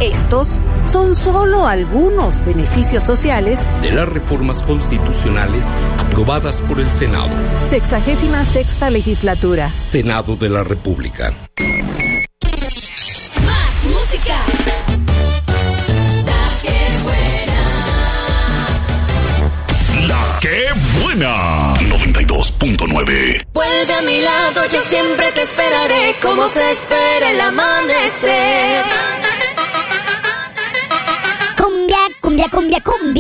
Estos son solo algunos beneficios sociales de las reformas constitucionales aprobadas por el Senado. 66ª Legislatura. Senado de la República. Más música. La que buena. 92.9. Vuelve a mi lado, yo siempre te esperaré, como se espera el amor.